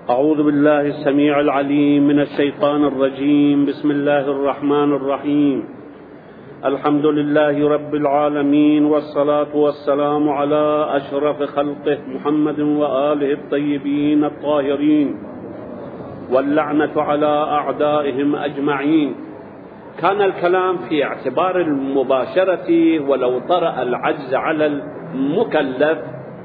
أعوذ بالله السميع العليم من الشيطان الرجيم. بسم الله الرحمن الرحيم. الحمد لله رب العالمين، والصلاة والسلام على أشرف خلقه محمد وآله الطيبين الطاهرين، واللعنة على أعدائهم أجمعين. كان الكلام في اعتبار المباشرة، ولو طرأ العجز على المكلف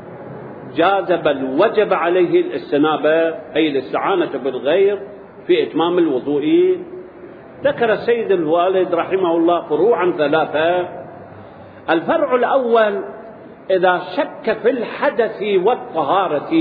جاز بل وجب عليه الاستنابة، أي الاستعانة بالغير في إتمام الوضوء. ذكر السيد الوالد رحمه الله فروعا ثلاثة. الفرع الأول: إذا شك في الحدث والطهارة،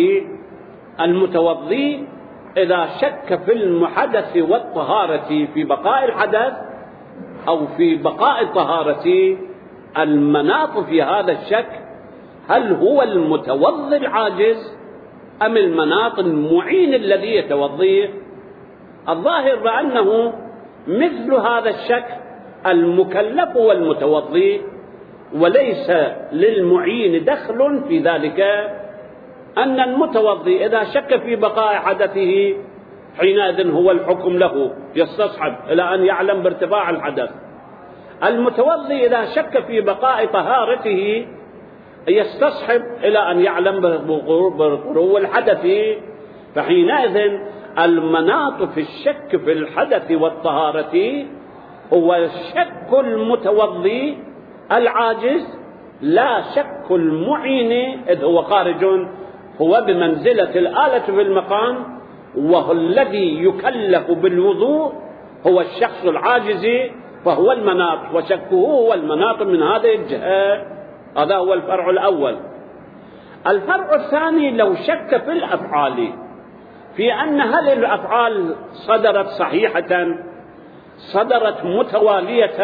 المتوضي إذا شك في الحدث والطهارة، في بقاء الحدث أو في بقاء الطهارة، المناط في هذا الشك هل هو المتوضي العاجز أم المناط المعين الذي يتوضيه؟ الظاهر بأنه مثل هذا الشك المكلف والمتوضي، وليس للمعين دخل في ذلك. أن المتوضي إذا شك في بقاء حدثه حينئذ هو الحكم له، يستصحب إلى أن يعلم بارتفاع الحدث. المتوضي إذا شك في بقاء طهارته يستصحب إلى أن يعلم بغروب الحدث. فحينئذ المناط في الشك في الحدث والطهارة هو شك المتوضي العاجز، لا شك المعين، إذ هو خارج، هو بمنزلة الآلة في المقام، وهو الذي يكلف بالوضوء هو الشخص العاجز، فهو المناط، وشكه هو المناط من هذه الجهة. هذا هو الفرع الأول. الفرع الثاني: لو شك في الأفعال، في أن هل الأفعال صدرت صحيحة، صدرت متوالية،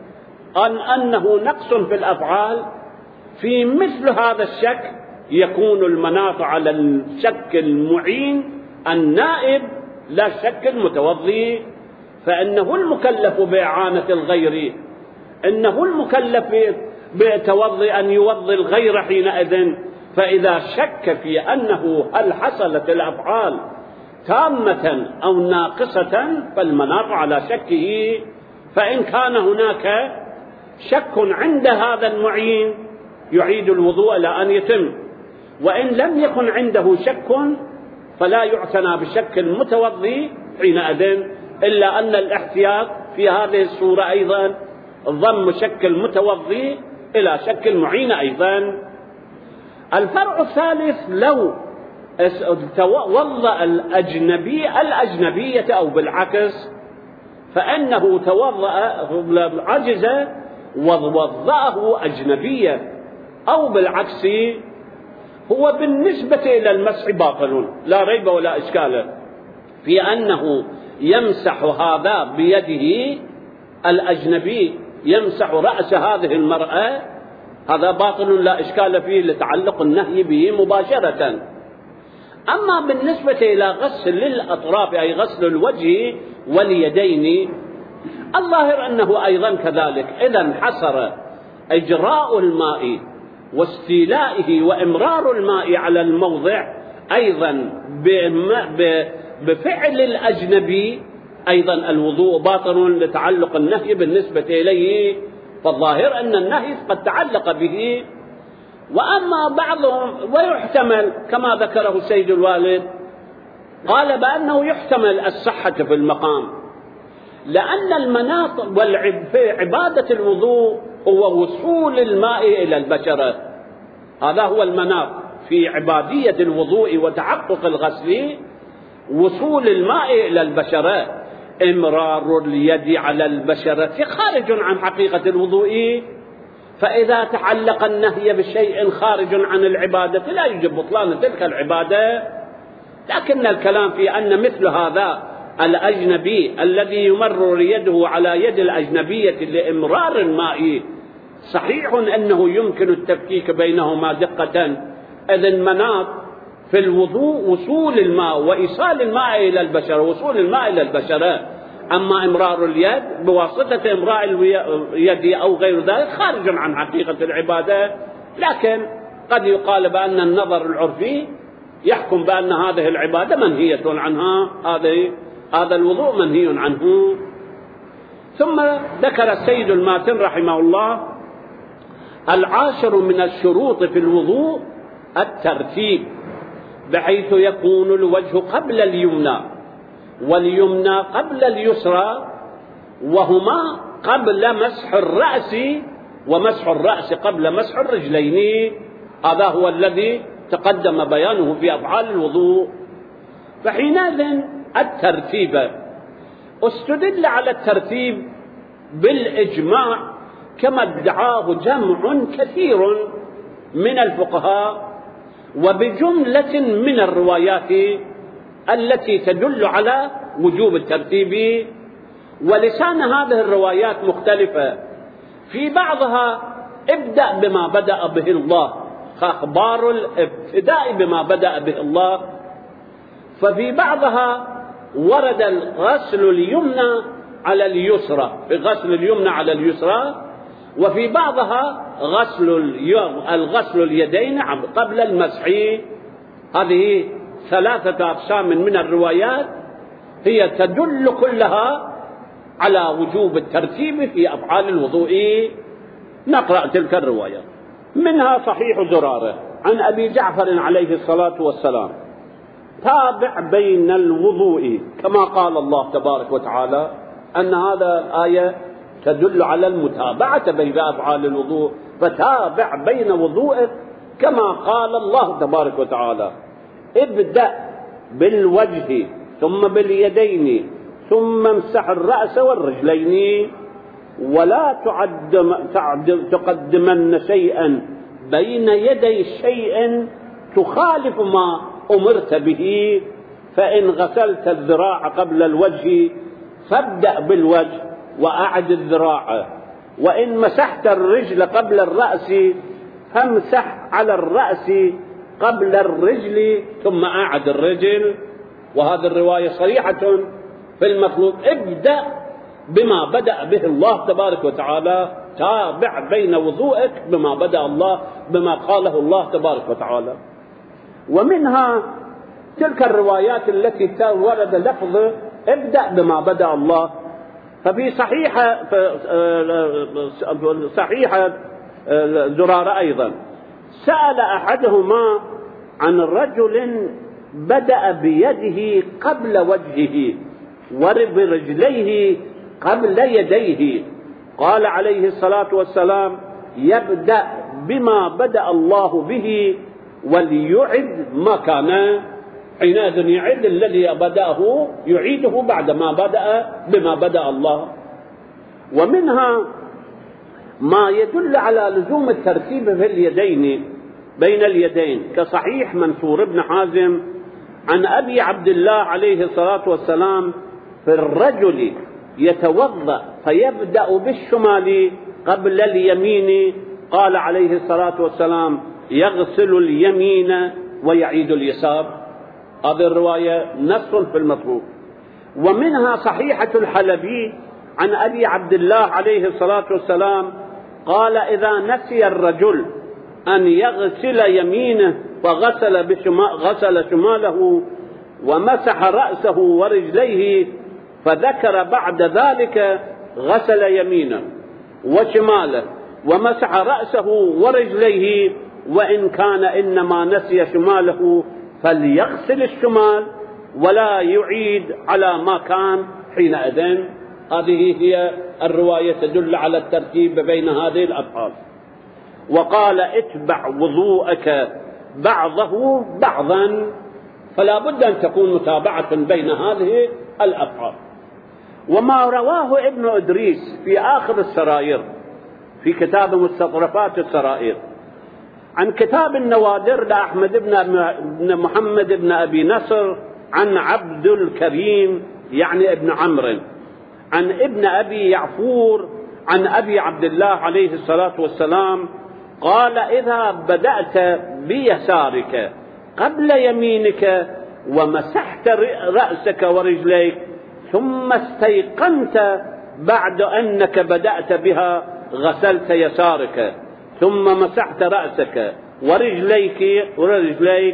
أنه نقص في الأفعال، في مثل هذا الشك يكون المناط على الشك المعين النائب، لا شك المتوضي، فإنه المكلف بإعانة الغير، إنه المكلف بتوضي أن يوضي الغير حينئذ. فإذا شك في أنه هل حصلت الأفعال تامة أو ناقصة فالمناط على شكه. فإن كان هناك شك عند هذا المعين يعيد الوضوء إلى أن يتم، وإن لم يكن عنده شك فلا يعتنى بشك المتوضي حينئذ، إلا أن الاحتياط في هذه الصورة أيضا ضم شك المتوضي إلى شك المعين أيضا. الفرع الثالث: لو توضأ الأجنبية أو بالعكس، فإنه توضأ عجز ووضأه أجنبية أو بالعكس، هو بالنسبة إلى المسح باطل لا ريب ولا إشكال، في أنه يمسح هذا بيده، الأجنبي يمسح رأس هذه المرأة، هذا باطل لا إشكال فيه لتعلق النهي به مباشرة. أما بالنسبة إلى غسل للأطراف، أي غسل الوجه واليدين، الظاهر أنه أيضا كذلك. إذا انحصر إجراء الماء واستيلائه وإمرار الماء على الموضع أيضا بفعل الأجنبي، أيضا الوضوء باطل لتعلق النهي بالنسبة إليه، فالظاهر أن النهي قد تعلق به. وأما بعضهم ويحتمل كما ذكره السيد الوالد، قال بأنه يحتمل الصحة في المقام، لأن المناط في عبادة الوضوء هو وصول الماء إلى البشرة، هذا هو المناط في عبادية الوضوء وتحقق الغسل، وصول الماء إلى البشرة. إمرار اليد على البشرة خارج عن حقيقة الوضوء، فإذا تعلق النهي بشيء خارج عن العبادة لا يجب بطلان تلك العبادة. لكن الكلام في أن مثل هذا الأجنبي الذي يمرر يده على يد الأجنبية لإمرار الماء، صحيح أنه يمكن التفكيك بينهما دقة، إذ المناط في الوضوء وصول الماء وإيصال الماء إلى البشرة، وصول الماء إلى البشرة. أما إمرار اليد بواسطة إمراء اليد أو غير ذلك خارج عن حقيقة العبادة. لكن قد يقال بأن النظر العرفي يحكم بأن هذه العبادة منهية عنها، هذا الوضوء منهي عنه. ثم ذكر السيد الماتن رحمه الله: العاشر من الشروط في الوضوء الترتيب، بحيث يكون الوجه قبل اليمنى واليمنى قبل اليسرى، وهما قبل مسح الرأس، ومسح الرأس قبل مسح الرجلين. هذا هو الذي تقدم بيانه في أفعال الوضوء. فحينئذ الترتيب استدل على الترتيب بالإجماع كما ادعاه جمع كثير من الفقهاء، وبجملة من الروايات التي تدل على وجوب الترتيب. ولسان هذه الروايات مختلفة، في بعضها ابدأ بما بدأ به الله، أخبار الابتداء بما بدأ به الله، ففي بعضها ورد الغسل اليمنى على اليسرى، غسل اليمنى على اليسرى، وفي بعضها الغسل اليدين قبل المسح. هذه ثلاثة أقسام من الروايات هي تدل كلها على وجوب الترتيب في أفعال الوضوء. نقرأ تلك الروايات. منها صحيح زرارة عن أبي جعفر عليه الصلاة والسلام: تابع بين الوضوء، كما قال الله تبارك وتعالى أن هذا آية تدل على المتابعة بين أفعال الوضوء، فتابع بين وضوءك كما قال الله تبارك وتعالى: ابدأ بالوجه ثم باليدين ثم امسح الرأس والرجلين، ولا تقدمن شيئا بين يدي شيء تخالف ما أمرت به، فإن غسلت الذراع قبل الوجه فابدأ بالوجه وأعد الذراع، وإن مسحت الرجل قبل الرأس فامسح على الرأس قبل الرجل ثم أعد الرجل. وهذه الرواية صريحة في المطلوب: ابدأ بما بدأ به الله تبارك وتعالى، تابع بين وضوءك بما بدأ الله، بما قاله الله تبارك وتعالى. ومنها تلك الروايات التي ورد لفظ ابدأ بما بدأ الله. ففي صحيحة زرارة أيضا: سأل أحدهما عن رجل بدأ بيده قبل وجهه وبرجليه قبل يديه، قال عليه الصلاة والسلام: يبدأ بما بدأ الله به وليعد ما كان. حينئذ يعد الذي بدأه، يعيده بعد ما بدأ بما بدأ الله. ومنها ما يدل على لزوم الترتيب في اليدين بين اليدين، كصحيح منصور بن حازم عن أبي عبد الله عليه الصلاة والسلام: في الرجل يتوضأ فيبدأ بالشمال قبل اليمين، قال عليه الصلاة والسلام: يغسل اليمين ويعيد اليسار. هذه الرواية نص في المطلوب. ومنها صحيحة الحلبي عن أبي عبد الله عليه الصلاة والسلام قال: إذا نسي الرجل أن يغسل يمينه فغسل شماله ومسح رأسه ورجليه، فذكر بعد ذلك غسل يمينه وشماله ومسح رأسه ورجليه، وإن كان إنما نسي شماله فليغسل الشمال ولا يعيد على ما كان حينئذ. هذه هي الرواية تدل على الترتيب بين هذه الأفعال. وقال: اتبع وضوءك بعضه بعضا، فلا بد أن تكون متابعة بين هذه الأفعال. وما رواه ابن إدريس في آخر السرائر في كتاب مستطرفات السرائر عن كتاب النوادر لأحمد بن محمد بن أبي نصر عن عبد الكريم يعني ابن عمرو عن ابن أبي يعفور عن أبي عبد الله عليه الصلاة والسلام قال: إذا بدأت بيسارك قبل يمينك ومسحت رأسك ورجليك ثم استيقنت بعد أنك بدأت بها غسلت يسارك ثم مسحت رأسك ورجليك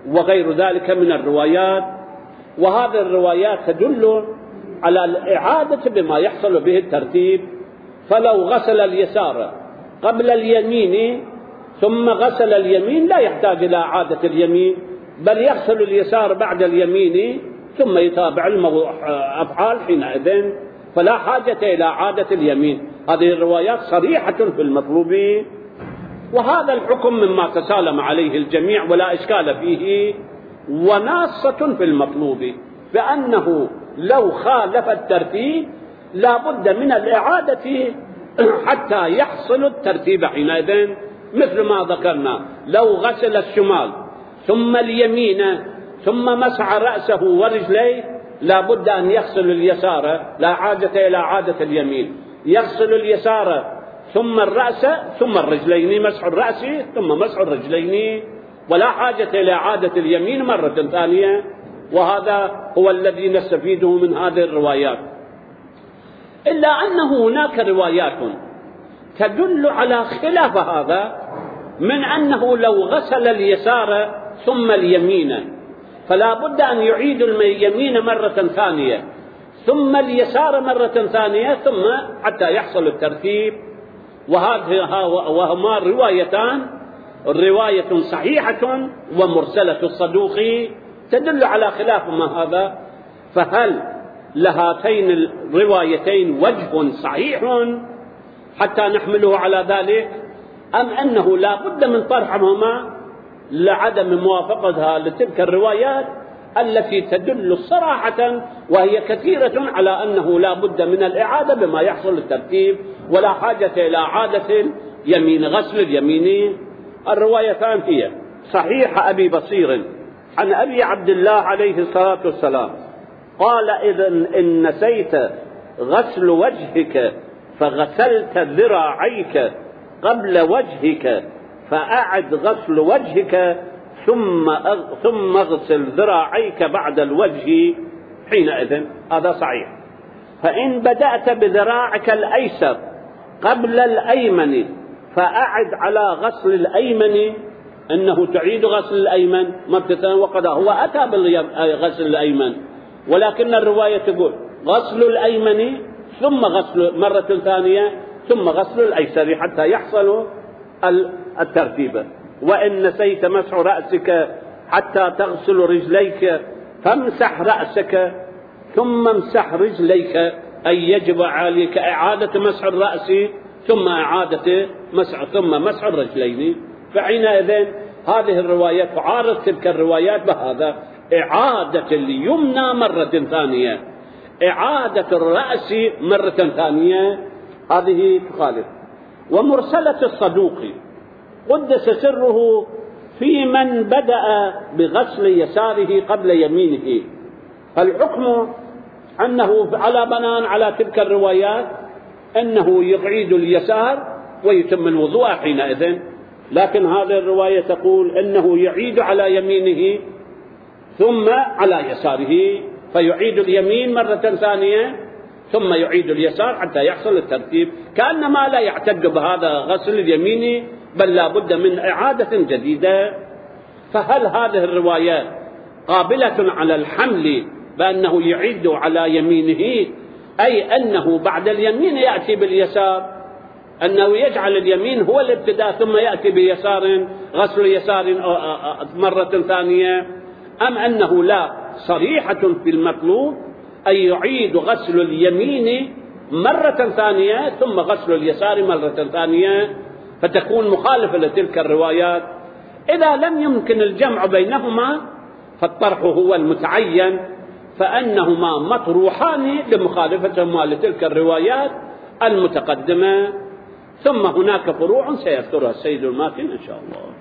وغير ذلك من الروايات، وهذه الروايات تدل على الإعادة بما يحصل به الترتيب. فلو غسل اليسار قبل اليمين ثم غسل اليمين لا يحتاج إلى إعادة اليمين، بل يغسل اليسار بعد اليمين ثم يتابع الأفعال حينئذ، فلا حاجة إلى إعادة اليمين. هذه الروايات صريحة في المطلوب، وهذا الحكم مما تسالم عليه الجميع ولا إشكال فيه، وناصة في المطلوب، بأنه لو خالف الترتيب لا بد من الإعادة حتى يحصل الترتيب حينئذ، مثل ما ذكرنا لو غسل الشمال ثم اليمين ثم مسح رأسه ورجليه لا بد أن يغسل اليسار، لا حاجة إلى إعادة اليمين، يغسل اليسار ثم الرأس ثم الرجلين، مسح الرأس ثم مسح الرجلين، ولا حاجة إلى إعادة اليمين مرة ثانية. وهذا هو الذي نستفيده من هذه الروايات. إلا أن هناك روايات تدل على خلاف هذا، من أنه لو غسل اليسار ثم اليمين فلا بد أن يعيد اليمين مرة ثانية ثم اليسار مرة ثانية ثم حتى يحصل الترتيب. وهما روايتان، رواية صحيحة ومرسلة الصدوق، تدل على خلاف ما هذا. فهل لهاتين الروايتين وجه صحيح حتى نحمله على ذلك، أم أنه لا بد من طرحهما لعدم موافقتها لتلك الروايات التي تدل صراحة وهي كثيرة على أنه لا بد من الإعادة بما يحصل الترتيب، ولا حاجة إلى إعادة اليمين، غسل اليمين. الروايتان هي صحيح أبي بصير عن أبي عبد الله عليه الصلاة والسلام قال: إذا إن نسيت غسل وجهك فغسلت ذراعيك قبل وجهك فأعد غسل وجهك ثم اغسل ذراعيك بعد الوجه حينئذ. هذا صحيح. فإن بدأت بذراعك الأيسر قبل الأيمن فأعد على غسل الأيمن، أنه تعيد غسل الأيمن مرة، وقد هو أتى بغسل الأيمن، ولكن الرواية تقول غسل الأيمن ثم غسل مرة ثانية ثم غسل الأيسر حتى يحصل الترتيب. وإن نسيت مسح رأسك حتى تغسل رجليك فامسح رأسك ثم امسح رجليك، أي يجب عليك إعادة مسح الرأس ثم إعادة مسح ثم مسح الرجلين. فحينئذ هذه الروايات تعارض تلك الروايات بهذا: إعادة اليمنى مرة ثانية، إعادة الرأس مرة ثانية، هذه تخالف. ومرسلة الصدوق قدس سره في من بدأ بغسل يساره قبل يمينه، فالحكم أنه على بناء على تلك الروايات أنه يعيد اليسار ويتم الوضوء حينئذ، لكن هذه الرواية تقول أنه يعيد على يمينه ثم على يساره، فيعيد اليمين مرة ثانية ثم يعيد اليسار حتى يحصل الترتيب، كأنما لا يعتد بهذا غسل اليمين بل لا بد من إعادة جديدة. فهل هذه الروايات قابلة على الحمل بأنه يعيد على يمينه، أي أنه بعد اليمين يأتي باليسار، أنه يجعل اليمين هو الابتداء ثم يأتي بيسار غسل يسار مرة ثانية، أم أنه لا، صريحة في المطلوب أن يعيد غسل اليمين مرة ثانية ثم غسل اليسار مرة ثانية، فتكون مخالفة لتلك الروايات. إذا لم يمكن الجمع بينهما فالطرح هو المتعين، فأنهما مطروحان لمخالفتهما لتلك الروايات المتقدمة، ثم هناك فروع سيذكرها السيد الماتن إن شاء الله.